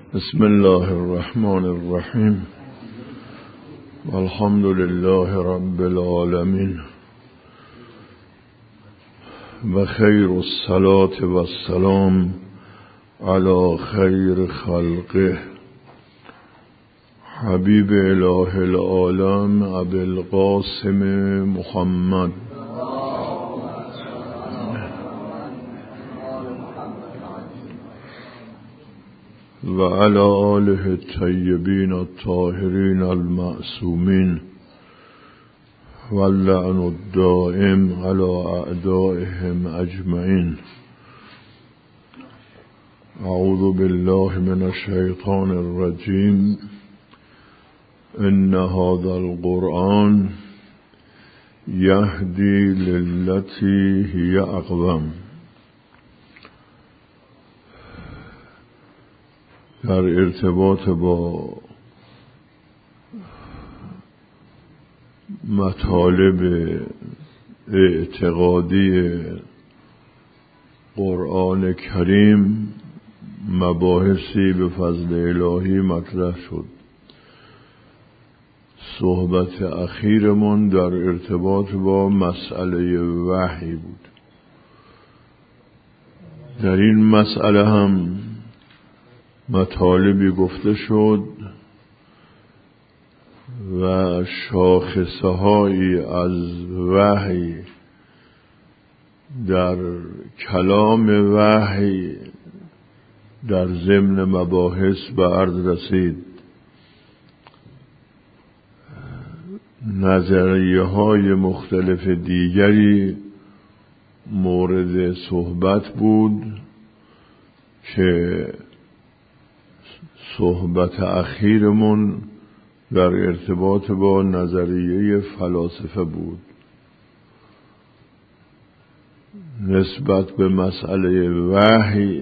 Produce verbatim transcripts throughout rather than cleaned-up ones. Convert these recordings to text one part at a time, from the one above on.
بسم الله الرحمن الرحیم الحمد لله رب العالمین و خیر الصلاة و السلام علی خیر خلقه حبیب اله العالم ابی القاسم محمد و علی آله الطیبین الطاهرین المعصومین واللعن الدائم علی اعدائهم اجمعین. اعوذ بالله من الشیطان الرجیم. ان هذا القرآن یهدی للتی هی اقوم. در ارتباط با مطالب اعتقادی قرآن کریم مباحثی به فضل الهی مطرح شد. صحبت اخیرمان در ارتباط با مسئله وحی بود. در این مسئله هم مطالبی گفته شد و شاخصه هایی از وحی در کلام وحی در ضمن مباحث به عرض رسید. نظریه های مختلف دیگری مورد صحبت بود که صحبت اخیرمون در ارتباط با نظریه فلاسفه بود. نسبت به مسئله وحی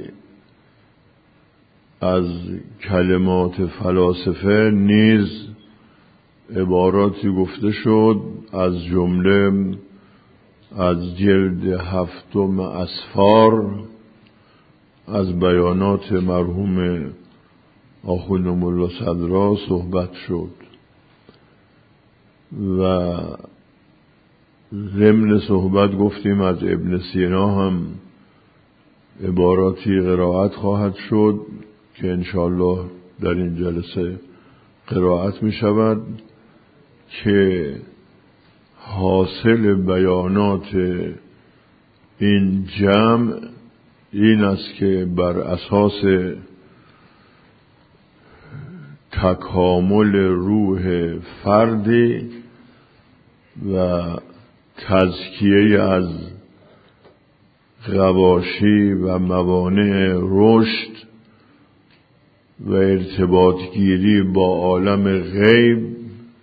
از کلمات فلاسفه نیز عباراتی گفته شد، از جمله از جلد هفتم اسفار از بیانات مرحوم آخوند ملا صدرا صحبت شد و ضمن صحبت گفتیم از ابن سینا هم عباراتی قرائت خواهد شد که انشاءالله در این جلسه قرائت می شود که حاصل بیانات این جمع این است که بر اساس تکامل روح فردی و تزکیه از غواشی و موانع رشد و ارتباط گیری با عالم غیب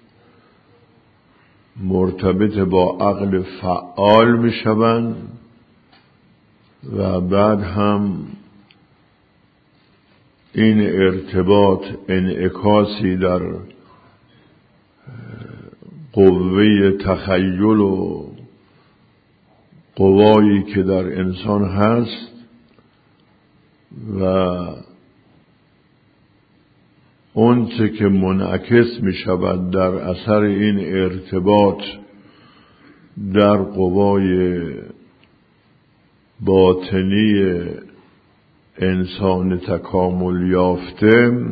مرتبط با عقل فعال می شوند و بعد هم این ارتباط انعکاسی در قوه تخیل و قوایی که در انسان هست و اون چه که منعکس می شود در اثر این ارتباط در قوای باطنی انسان تکامل یافته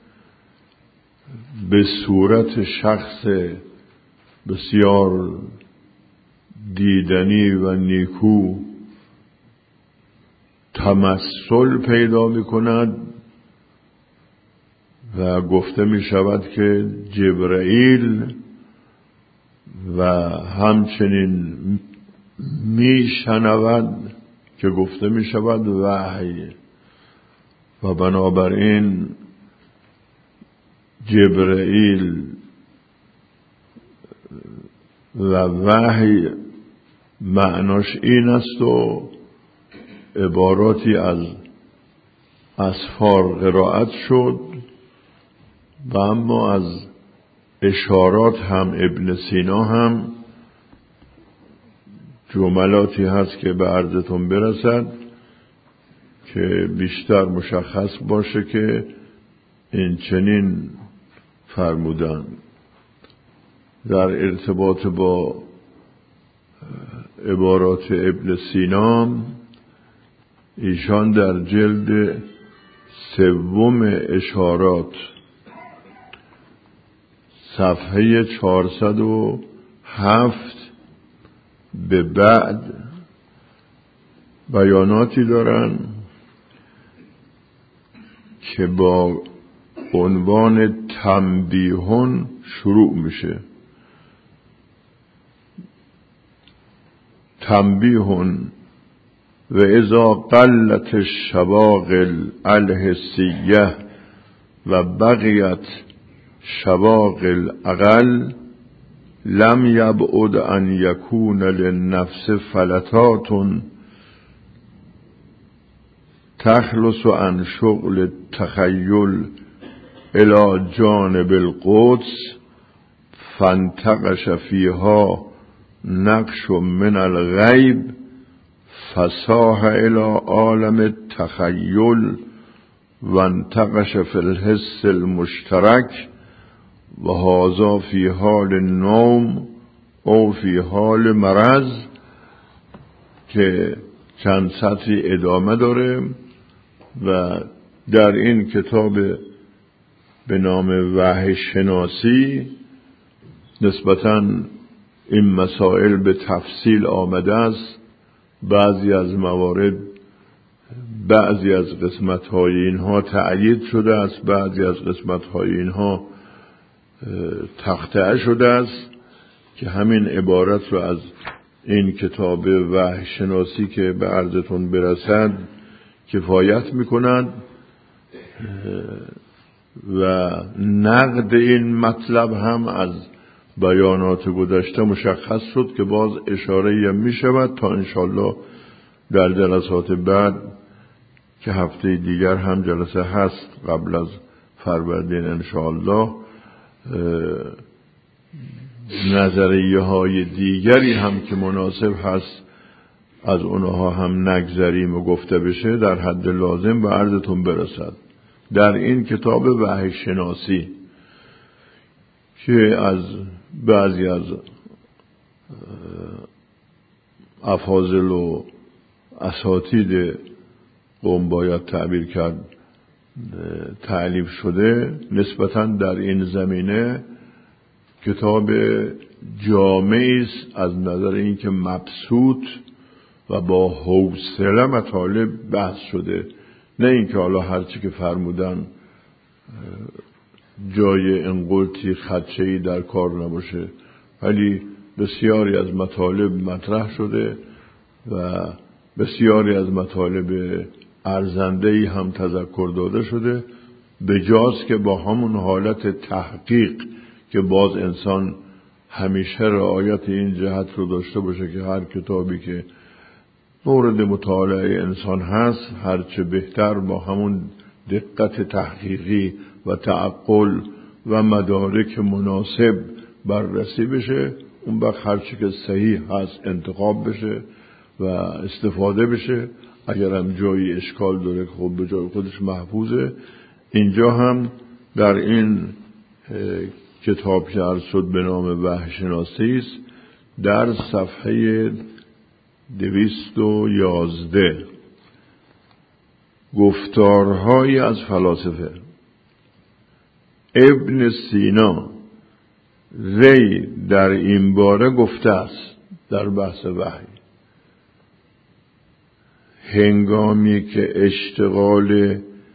به صورت شخص بسیار دیدنی و نیکو تمثل پیدا می کند و گفته می شود که جبرائیل و همچنین می شنود که گفته می شود وحی و بنابراین جبرائیل و وحی معناش این است و عباراتی از اسفار قرائت شد و اما از اشارات هم ابن سینا هم جملاتی هست که به عرضتون برسد که بیشتر مشخص باشه که این چنین فرمودن در ارتباط با عبارات ابن سینا. ایشان در جلد سوم اشارات صفحه چهارصد و هفت به بعد بیاناتی دارن که با عنوان تنبیهون شروع میشه. تنبیهون و اذا قلت الشواغل الحسیه و بقیت شواغل اقل لم یبعد ان یکون للنفس فلتات تخلص عن شغل التخیل الى جانب القدس فانتقش فیها نقش من الغیب فصاح الى عالم التخیل وانتقش فی الحس المشترک و هذا فی حال النوم او فی حال مرض، که چند سطری ادامه داره و در این کتاب به نام وحی شناسی نسبتاً این مسائل به تفصیل آمده است. بعضی از موارد بعضی از قسمت‌های اینها تأیید شده است، بعضی از قسمت‌های اینها تخطئه شده است، که همین عبارت رو از این کتاب وحی شناسی که به عرضتون برسد کفایت می‌کند. و نقد این مطلب هم از بیانات گذشته مشخص شد که باز اشاره می شود تا انشالله در جلسات بعد که هفته دیگر هم جلسه هست قبل از فروردین انشالله نظریه های دیگری هم که مناسب هست از اونها هم نگذریم و گفته بشه در حد لازم به عرضتون برسد. در این کتاب وحی شناسی که از بعضی از افاضل و اساتید قوم باید تعبیر کرد تألیف شده، نسبتاً در این زمینه کتاب جامعی است از نظر اینکه مبسوط و با حوصله مطالب بحث شده، نه اینکه حالا هرچی که فرمودن جای انقلتی خدشه‌ای در کار نباشه، ولی بسیاری از مطالب مطرح شده و بسیاری از مطالب ارزنده‌ای هم تذکر داده شده، بجاست که با همون حالت تحقیق که باز انسان همیشه رعایت این جهت رو داشته باشه که هر کتابی که مورد مطالعه انسان هست هرچه بهتر با همون دقت تحقیقی و تعقل و مدارک مناسب بررسی بشه، اون وقت هرچی که صحیح هست انتخاب بشه و استفاده بشه. اگر هم جایی اشکال داره که خب به جای خودش محفوظه. اینجا هم در این کتاب که عرض شد به نام وحی شناسی است، در صفحه دویست و یازده گفتارهایی از فلاسفه. ابن سینا وی در این باره گفته است در بحث وحی: هنگامی که اشتغال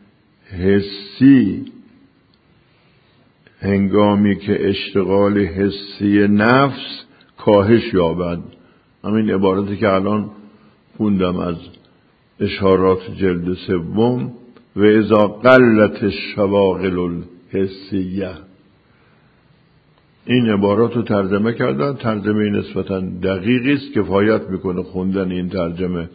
حسی هنگامی که اشتغال حسی نفس کاهش یابد، همین عبارتی که الان خوندم از اشارات جلد سوم، و اذا قلت الشواغل الحسیه، این عبارات رو ترجمه کردن. ترجمه نسبتاً دقیقی است، کفایت میکنه خوندن این ترجمه.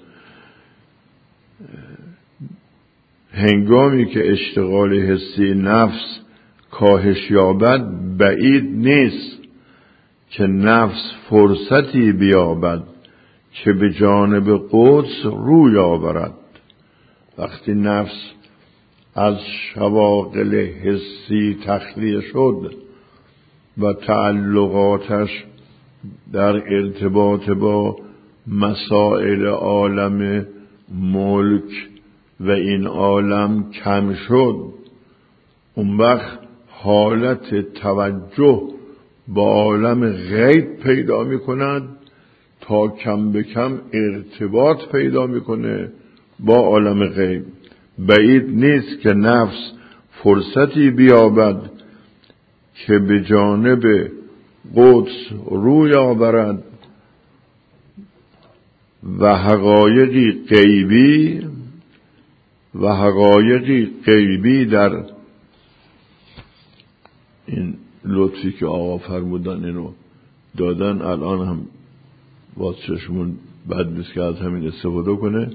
هنگامی که اشتغال حسی نفس کاهش یابد، بعید نیست که نفس فرصتی بیابد که به جانب قدس روی آورد. وقتی نفس از شواغل حسی تخلیه شد و تعلقاتش در ارتباط با مسائل عالم ملک و این عالم کم شد، اون وقت حالت توجه با عالم غیب پیدا می کند تا کم به کم ارتباط پیدا می کنه با عالم غیب. بعید نیست که نفس فرصتی بیابد که به جانب قدس روی آورد و حقایقی غیبی و حقایقی غیبی در این لطفی که آقا فرمودن اینو دادن، الان هم باز چشمون بد نیست که از همین استفاده کنه،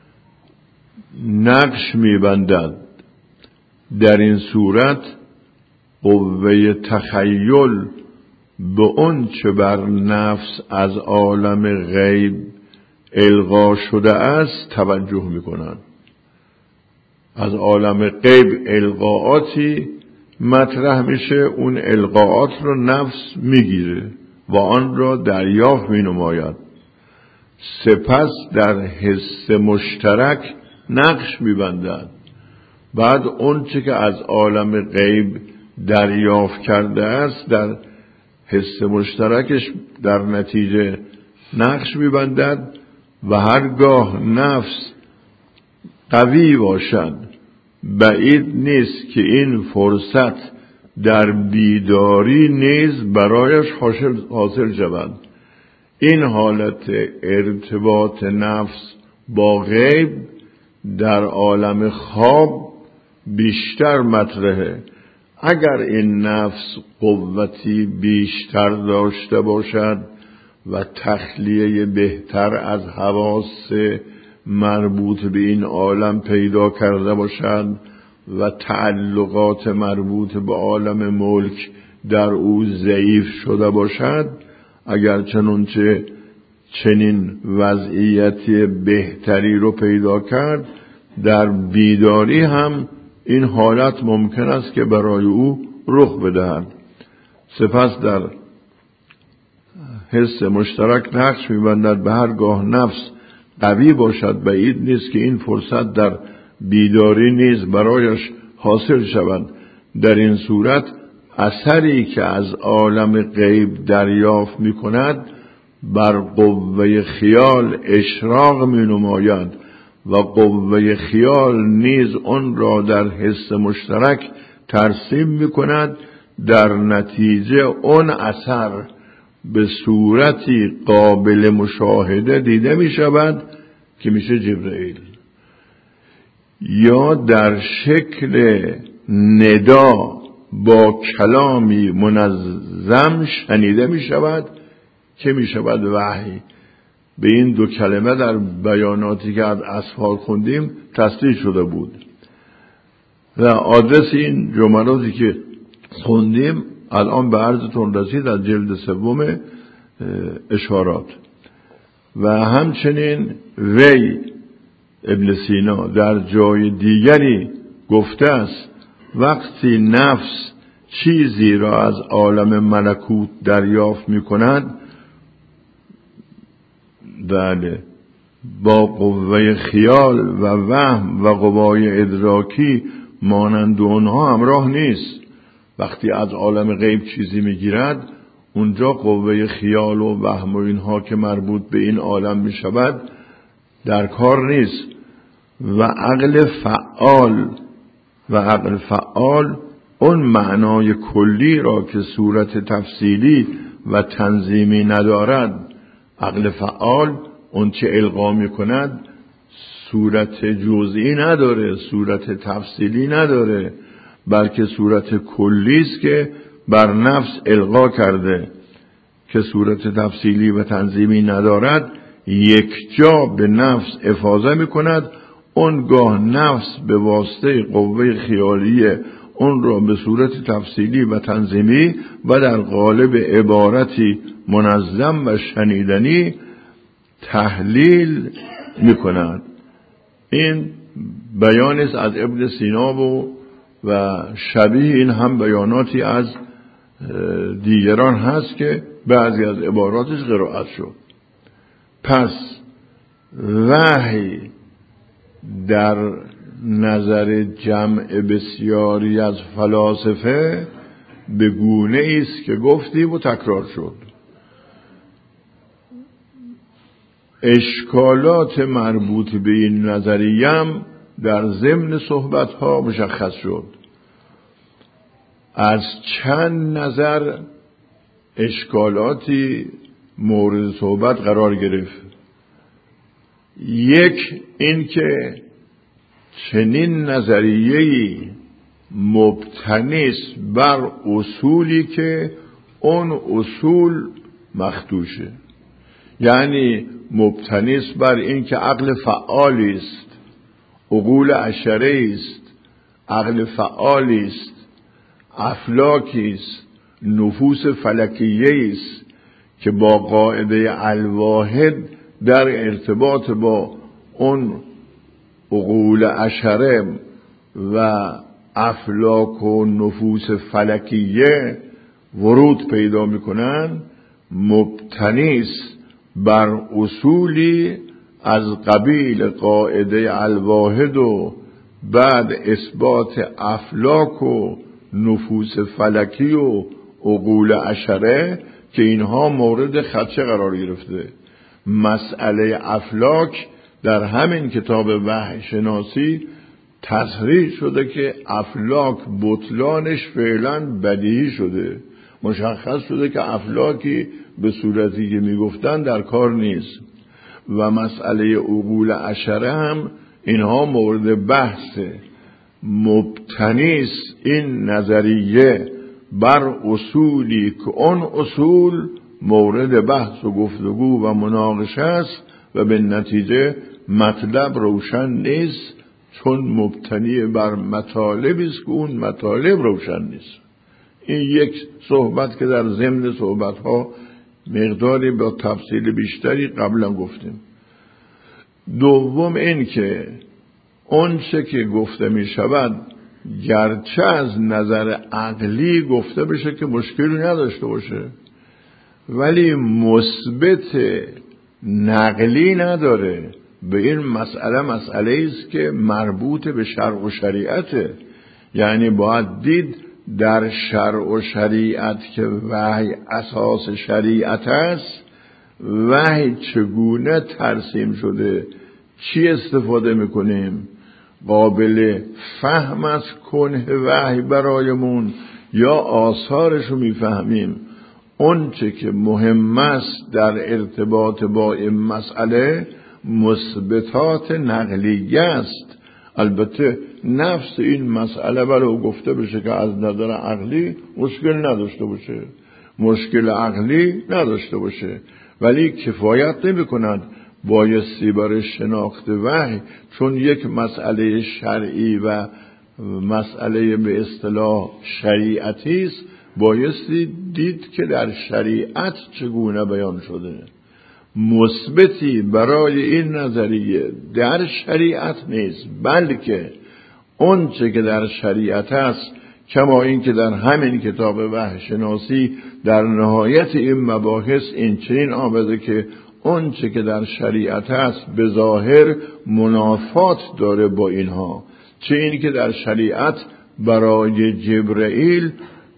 نقش میبندد. در این صورت قوه تخیل به اون چه بر نفس از عالم غیب القا شده است توجه میکنند. از عالم غیب القاعاتی مطرح میشه، اون القاعات رو نفس میگیره و آن را دریافت مینماید. سپس در حس مشترک نقش میبندد. بعد اون چه که از عالم غیب دریافت کرده است در حس مشترکش در نتیجه نقش میبندد و هرگاه نفس قوی باشد بعید نیست که این فرصت در بیداری نیز برایش حاصل شود. این حالت ارتباط نفس با غیب در عالم خواب بیشتر مطرحه. اگر این نفس قوتی بیشتر داشته باشد و تخلیه بهتر از حواس مربوط به این عالم پیدا کرده باشد و تعلقات مربوط به عالم ملک در او ضعیف شده باشد، اگر چنانچه چنین وضعیتی بهتری رو پیدا کرد، در بیداری هم این حالت ممکن است که برای او رخ بدهد. سپس در حس مشترک نقش می‌بندد. به هرگاه نفس قوی باشد بعید نیست که این فرصت در بیداری نیز برایش حاصل شود. در این صورت اثری که از عالم غیب دریافت می‌کند بر قوه خیال اشراق می‌نماید و قوه خیال نیز آن را در حس مشترک ترسیم می‌کند. در نتیجه اون اثر به صورتی قابل مشاهده دیده می‌شود که میشه جبرئیل، یا در شکل ندا با کلامی منظم شنیده می‌شود که می‌شود وحی. به این دو کلمه در بیاناتی که از اسفار خوندیم تصدیق شده بود و آدرس این جملاتی که خوندیم الان به عرضتون رسید از جلد سوم اشارات. و همچنین وی ابن سینا در جای دیگری گفته است وقتی نفس چیزی را از عالم ملکوت دریافت می کند، بله، با قوه خیال و وهم و قوای ادراکی مانند اونها همراه نیست. وقتی از عالم غیب چیزی میگیرد، اونجا قوه خیال و وهم و اینها که مربوط به این عالم میشود در کار نیست و عقل فعال و عقل فعال اون معنای کلی را که صورت تفصیلی و تنظیمی ندارد، عقل فعال اون چه القا می کند صورت جزئی نداره، صورت تفصیلی نداره، بلکه صورت کلی است که بر نفس القا کرده که صورت تفصیلی و تنظیمی ندارد. یک جا به نفس افاضه می کند، اونگاه نفس به واسطه قوه خیالیه اون را به صورت تفصیلی و تنظیمی و در قالب عبارتی منظم و شنیدنی تحلیل می کند. این بیانی است از ابن سینا و و شبیه این هم بیاناتی از دیگران هست که بعضی از عباراتش قرائت شد. پس وحی در نظر جمع بسیاری از فلاسفه به گونه است که گفتیم و تکرار شد. اشکالات مربوط به این نظریم در ضمن صحبت‌ها مشخص شد. از چند نظر اشکالاتی مورد صحبت قرار گرفت. یک، این که چنین نظریه‌ای مبتنی است بر اصولی که اون اصول مخدوشه، یعنی مبتنی است بر این که عقل فعالی است، عقول عشره است، عقل فعالی است، افلاکی است، نفوس فلکیه است که با قاعده الواحد در ارتباط با اون عقول عشره و افلاک و نفوس فلکیه ورود پیدا میکنن. مبتنی است بر اصولی از قبیل قاعده الواحد و بعد اثبات افلاک و نفوس فلکی و عقول عشره که اینها مورد خدشه قرار گرفته. مسئله افلاک در همین کتاب وحی شناسی تصریح شده که افلاک بطلانش فعلا بدیهی شده، مشخص شده که افلاکی به صورتی که میگفتن در کار نیست. و مسئله عقول عشره هم اینها مورد بحثه. مبتنی است این نظریه بر اصولی که اون اصول مورد بحث و گفتگو و مناقشه است و به نتیجه مطلب روشن نیست، چون مبتنی بر مطالبی است که اون مطالب روشن نیست. این یک صحبت که در ضمن صحبت ها مقداری با تفصیل بیشتری قبلا گفتیم. دوم این که اون چه که گفته می شود گرچه از نظر عقلی گفته بشه که مشکلی نداشته باشه، ولی مثبت نقلی نداره. به این مسئله مسئله است که مربوط به شرع و شریعته، یعنی باید دید در شرع و شریعت که وحی اساس شریعت است، وحی چگونه ترسیم شده، چی استفاده میکنیم، قابل فهم از کنه وحی برایمون یا آثارش رو میفهمیم. اون چه که مهم است در ارتباط با این مسئله مثبتات نقلیه است. البته نفس این مسئله ولو گفته بشه که از نظر عقلی مشکل نداشته باشه، مشکل عقلی نداشته باشه، ولی کفایت نمی کند. بایستی برای شناخت وحی، چون یک مسئله شرعی و مسئله به اصطلاح شریعتی است، بایستی دید که در شریعت چگونه بیان شده. مثبتی برای این نظریه در شریعت نیست، بلکه اون چه که در شریعت است، کما این که در همین کتاب وحی شناسی در نهایت این مباحث این چنین آمده که اون چه که در شریعت است به ظاهر منافات داره با اینها، چه این که در شریعت برای جبرئیل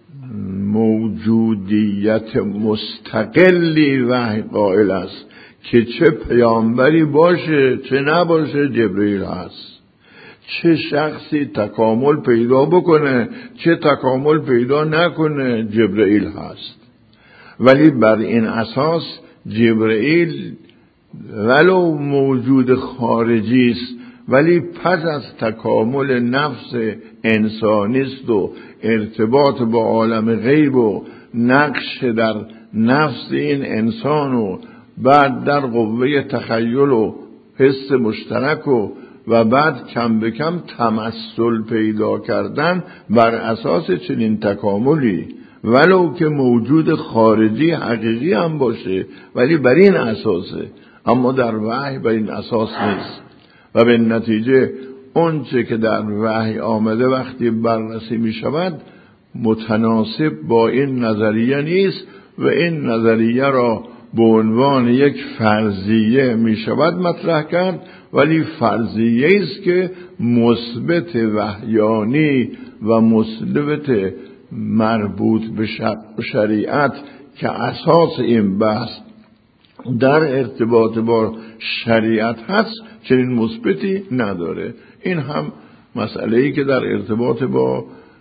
موجودیت مستقلی وحی قائل است که چه پیامبری باشه چه نباشه جبرئیل هست، چه شخصی تکامل پیدا بکنه چه تکامل پیدا نکنه جبرئیل هست. ولی بر این اساس جبرئیل ولو موجود خارجی است، ولی پس از تکامل نفس انسانی است و ارتباط با عالم غیب و نقش در نفس این انسان و بعد در قوه تخیل و حس مشترک و و بعد کم به کم تمثل پیدا کردن بر اساس چنین تکاملی، ولو که موجود خارجی حقیقی هم باشه ولی بر این اساسه، اما در وحی بر این اساس نیست. و به نتیجه اون چه که در وحی آمده وقتی بررسی می شود متناسب با این نظریه نیست و این نظریه را به عنوان یک فرضیه می شود مطرح کرد، ولی فرضیه است که مثبت وحیانی و مثبت مربوط به شریعت که اساس این بحث در ارتباط با شریعت هست چنین مثبتی نداره. این هم مسئله‌ای که در ارتباط با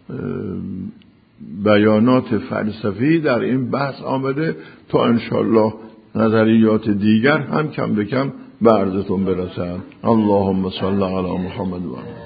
بیانات فلسفی در این بحث آمده تا انشالله نظریات دیگر هم کم به کم به عرضتون برسند. اللهم صل علی محمد و آله.